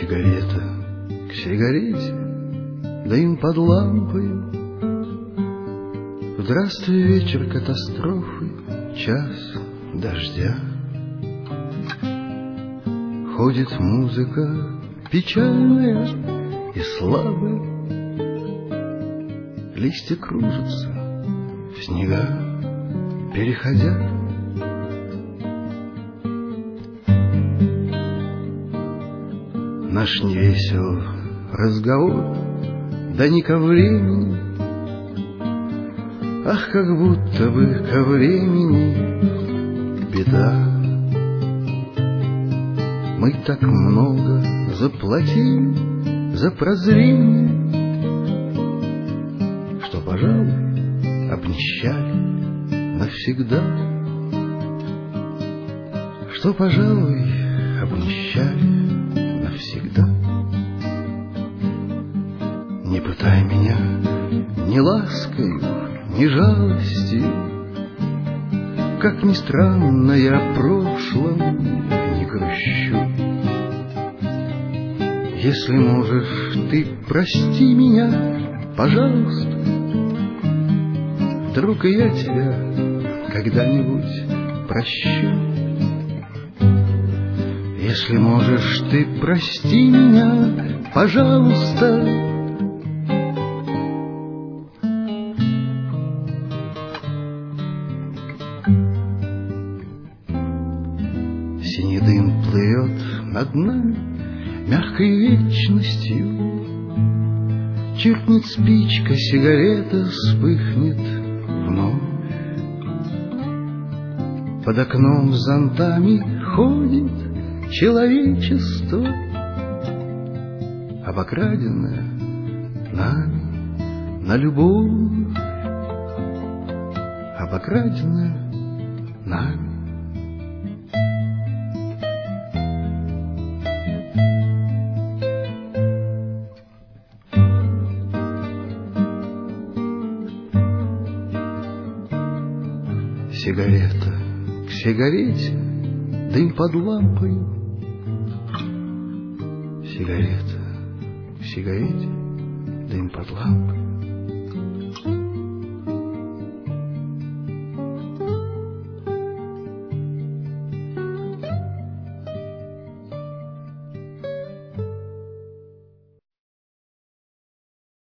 Сигарета к сигарете, дым под лампою. Здравствуй, вечер катастрофы, час дождя. Ходит музыка печальная и слабая, листья кружатся в снега, переходя. Наш невесел разговор, да не ко времени. Ах, как будто бы ко времени беда. Мы так много заплатили за прозрение, что, пожалуй, обнищали навсегда. Что, пожалуй, обнищали навсегда. Не пытай меня ни ласкою, ни жалостью. Как ни странно, я о прошлом не грущу. Если можешь, ты прости меня, пожалуйста. Вдруг и я тебя когда-нибудь прощу. Если можешь, ты прости меня, пожалуйста. Синий дым плывет над нами мягкой вечностью. Чиркнет спичка, сигарета вспыхнет вновь. Под окном с зонтами ходит человечество, обокраденное нами на любовь, обокраденное нами. Сигарета к сигарете, дым под лампою. Сигарета к сигарете, дым под лампой.